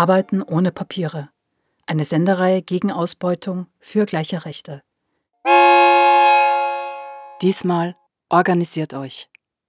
Arbeiten ohne Papiere. Eine Sendereihe gegen Ausbeutung für gleiche Rechte. Diesmal organisiert euch.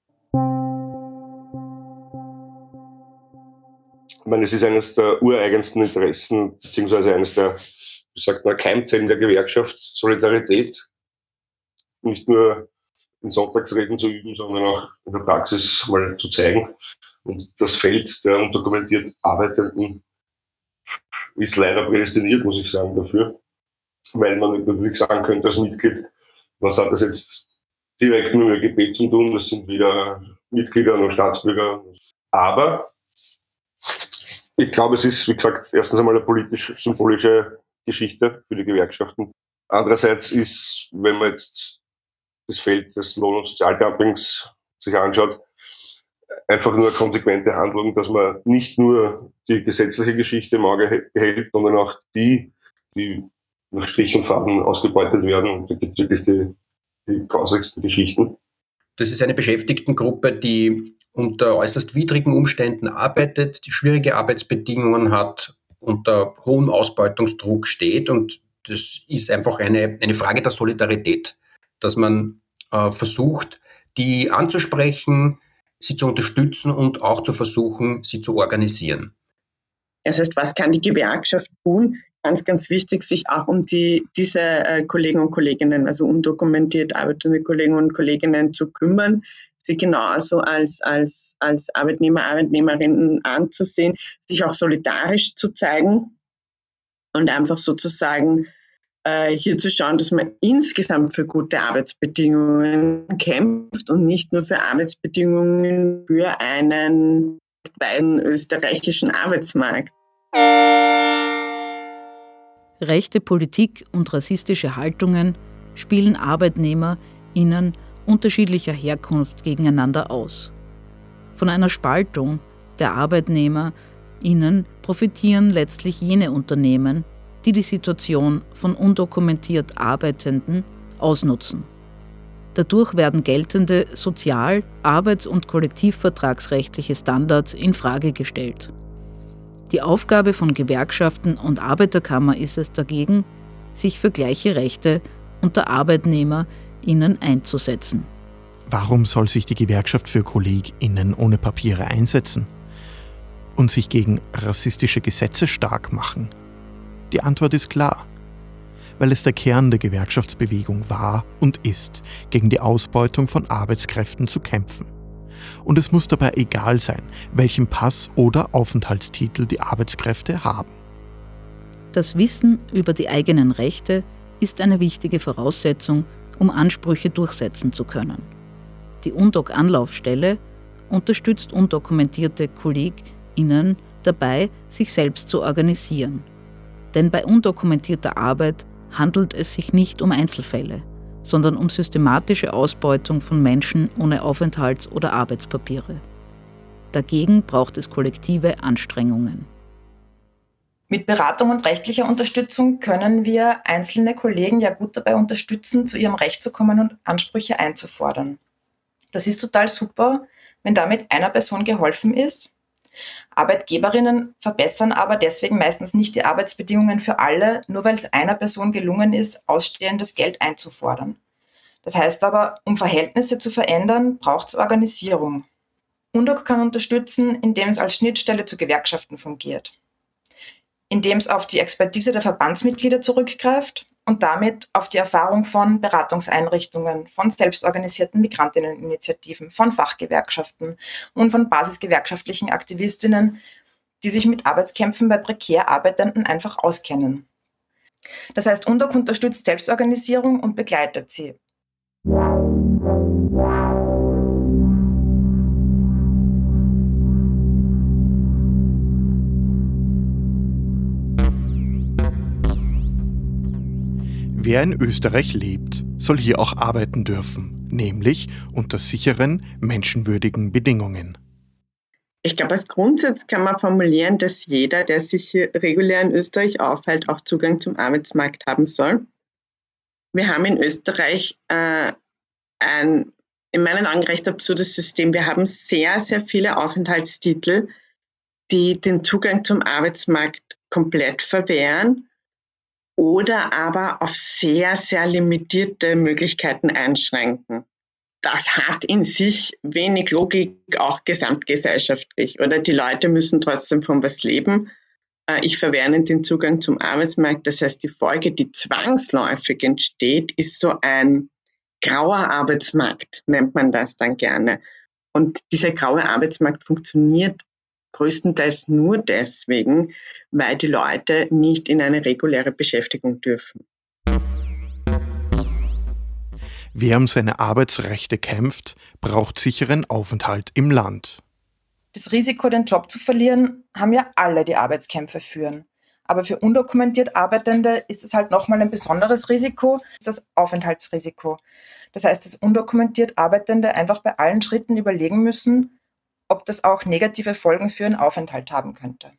Ich meine, es ist eines der ureigensten Interessen, beziehungsweise eines der, wie sagt man, Keimzellen der Gewerkschaft, Solidarität. Nicht nur in Sonntagsreden zu üben, sondern auch in der Praxis mal zu zeigen. Und das Feld der undokumentiert Arbeitenden ist leider prädestiniert, muss ich sagen, dafür. Weil man natürlich sagen könnte als Mitglied, was hat das jetzt direkt nur mit ÖGB zu tun, das sind weder Mitglieder noch Staatsbürger. Aber ich glaube, es ist, wie gesagt, erstens einmal eine politisch-symbolische Geschichte für die Gewerkschaften. Andererseits ist, wenn man jetzt das Feld des Lohn- und Sozialdumpings sich anschaut, einfach nur eine konsequente Handlung, dass man nicht nur die gesetzliche Geschichte im Auge behält, sondern auch die nach Strich und Faden ausgebeutet werden. Und da gibt es wirklich die grausigsten Geschichten. Das ist eine Beschäftigtengruppe, die unter äußerst widrigen Umständen arbeitet, die schwierige Arbeitsbedingungen hat, unter hohem Ausbeutungsdruck steht. Und das ist einfach eine Frage der Solidarität, dass man versucht, die anzusprechen, sie zu unterstützen und auch zu versuchen, sie zu organisieren. Das heißt, was kann die Gewerkschaft tun? Ganz, ganz wichtig, sich auch um diese Kollegen und Kolleginnen, also undokumentiert arbeitende Kollegen und Kolleginnen zu kümmern, sie genauso als Arbeitnehmer, Arbeitnehmerinnen anzusehen, sich auch solidarisch zu zeigen und einfach sozusagen hier zu schauen, dass man insgesamt für gute Arbeitsbedingungen kämpft und nicht nur für Arbeitsbedingungen für einen österreichischen Arbeitsmarkt. Rechte Politik und rassistische Haltungen spielen ArbeitnehmerInnen unterschiedlicher Herkunft gegeneinander aus. Von einer Spaltung der ArbeitnehmerInnen profitieren letztlich jene Unternehmen, die die Situation von undokumentiert Arbeitenden ausnutzen. Dadurch werden geltende sozial-, arbeits- und kollektivvertragsrechtliche Standards in Frage gestellt. Die Aufgabe von Gewerkschaften und Arbeiterkammer ist es dagegen, sich für gleiche Rechte unter ArbeitnehmerInnen einzusetzen. Warum soll sich die Gewerkschaft für KollegInnen ohne Papiere einsetzen und sich gegen rassistische Gesetze stark machen? Die Antwort ist klar. Weil es der Kern der Gewerkschaftsbewegung war und ist, gegen die Ausbeutung von Arbeitskräften zu kämpfen. Und es muss dabei egal sein, welchen Pass oder Aufenthaltstitel die Arbeitskräfte haben. Das Wissen über die eigenen Rechte ist eine wichtige Voraussetzung, um Ansprüche durchsetzen zu können. Die UNDOC-Anlaufstelle unterstützt undokumentierte KollegInnen dabei, sich selbst zu organisieren. Denn bei undokumentierter Arbeit handelt es sich nicht um Einzelfälle, sondern um systematische Ausbeutung von Menschen ohne Aufenthalts- oder Arbeitspapiere. Dagegen braucht es kollektive Anstrengungen. Mit Beratung und rechtlicher Unterstützung können wir einzelne Kollegen ja gut dabei unterstützen, zu ihrem Recht zu kommen und Ansprüche einzufordern. Das ist total super, wenn damit einer Person geholfen ist. Arbeitgeberinnen verbessern aber deswegen meistens nicht die Arbeitsbedingungen für alle, nur weil es einer Person gelungen ist, ausstehendes Geld einzufordern. Das heißt aber, um Verhältnisse zu verändern, braucht es Organisierung. UNDOC kann unterstützen, indem es als Schnittstelle zu Gewerkschaften fungiert, indem es auf die Expertise der Verbandsmitglieder zurückgreift und damit auf die Erfahrung von Beratungseinrichtungen, von selbstorganisierten Migrantinneninitiativen, von Fachgewerkschaften und von basisgewerkschaftlichen Aktivistinnen, die sich mit Arbeitskämpfen bei prekär Arbeitenden einfach auskennen. Das heißt, UNDOC unterstützt Selbstorganisierung und begleitet sie. Wer in Österreich lebt, soll hier auch arbeiten dürfen, nämlich unter sicheren, menschenwürdigen Bedingungen. Ich glaube, als Grundsatz kann man formulieren, dass jeder, der sich hier regulär in Österreich aufhält, auch Zugang zum Arbeitsmarkt haben soll. Wir haben in Österreich ein in meinen Augen recht absurdes System. Wir haben sehr, sehr viele Aufenthaltstitel, die den Zugang zum Arbeitsmarkt komplett verwehren oder aber auf sehr, sehr limitierte Möglichkeiten einschränken. Das hat in sich wenig Logik, auch gesamtgesellschaftlich. Oder die Leute müssen trotzdem von was leben. Ich verwehre ihnen den Zugang zum Arbeitsmarkt. Das heißt, die Folge, die zwangsläufig entsteht, ist so ein grauer Arbeitsmarkt, nennt man das dann gerne. Und dieser graue Arbeitsmarkt funktioniert größtenteils nur deswegen, weil die Leute nicht in eine reguläre Beschäftigung dürfen. Wer um seine Arbeitsrechte kämpft, braucht sicheren Aufenthalt im Land. Das Risiko, den Job zu verlieren, haben ja alle, die Arbeitskämpfe führen. Aber für undokumentiert Arbeitende ist es halt nochmal ein besonderes Risiko, das Aufenthaltsrisiko. Das heißt, dass undokumentiert Arbeitende einfach bei allen Schritten überlegen müssen, ob das auch negative Folgen für ihren Aufenthalt haben könnte.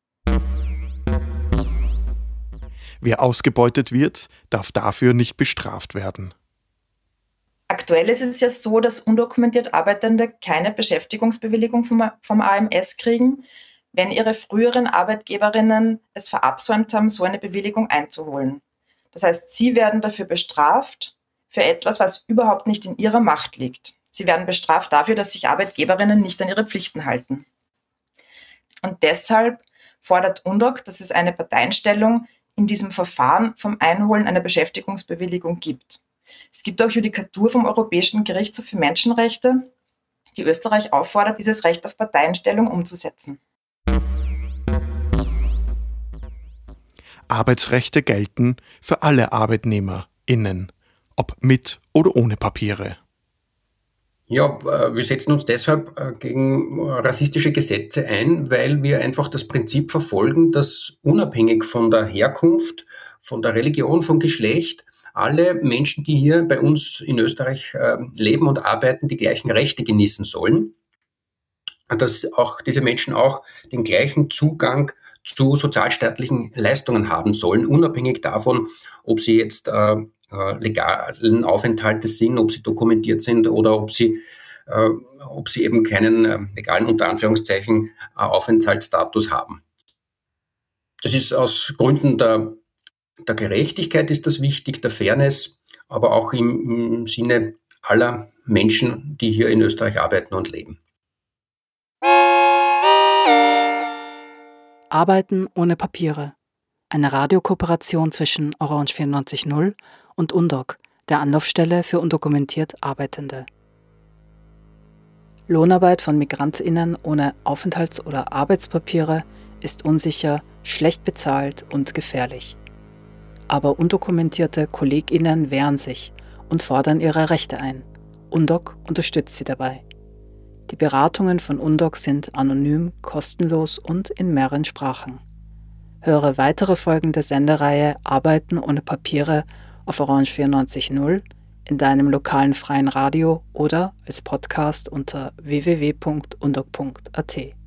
Wer ausgebeutet wird, darf dafür nicht bestraft werden. Aktuell ist es ja so, dass undokumentiert Arbeitende keine Beschäftigungsbewilligung vom AMS kriegen, wenn ihre früheren Arbeitgeberinnen es verabsäumt haben, so eine Bewilligung einzuholen. Das heißt, sie werden dafür bestraft für etwas, was überhaupt nicht in ihrer Macht liegt. Sie werden bestraft dafür, dass sich Arbeitgeberinnen nicht an ihre Pflichten halten. Und deshalb fordert UNDOC, dass es eine Parteienstellung in diesem Verfahren vom Einholen einer Beschäftigungsbewilligung gibt. Es gibt auch Judikatur vom Europäischen Gerichtshof für Menschenrechte, die Österreich auffordert, dieses Recht auf Parteienstellung umzusetzen. Arbeitsrechte gelten für alle ArbeitnehmerInnen, ob mit oder ohne Papiere. Ja, wir setzen uns deshalb gegen rassistische Gesetze ein, weil wir einfach das Prinzip verfolgen, dass unabhängig von der Herkunft, von der Religion, vom Geschlecht, alle Menschen, die hier bei uns in Österreich leben und arbeiten, die gleichen Rechte genießen sollen. Und dass auch diese Menschen auch den gleichen Zugang zu sozialstaatlichen Leistungen haben sollen, unabhängig davon, ob sie jetzt legalen Aufenthalte sind, ob sie dokumentiert sind oder ob sie eben keinen legalen, unter Anführungszeichen, Aufenthaltsstatus haben. Das ist aus Gründen der Gerechtigkeit ist das wichtig, der Fairness, aber auch im Sinne aller Menschen, die hier in Österreich arbeiten und leben. Arbeiten ohne Papiere. Eine Radiokooperation zwischen Orange 94.0 und UNDOC, der Anlaufstelle für undokumentiert Arbeitende. Lohnarbeit von MigrantInnen ohne Aufenthalts- oder Arbeitspapiere ist unsicher, schlecht bezahlt und gefährlich. Aber undokumentierte KollegInnen wehren sich und fordern ihre Rechte ein. UNDOC unterstützt sie dabei. Die Beratungen von UNDOC sind anonym, kostenlos und in mehreren Sprachen. Höre weitere Folgen der Sendereihe Arbeiten ohne Papiere auf Orange 94.0, in deinem lokalen freien Radio oder als Podcast unter www.undoc.at.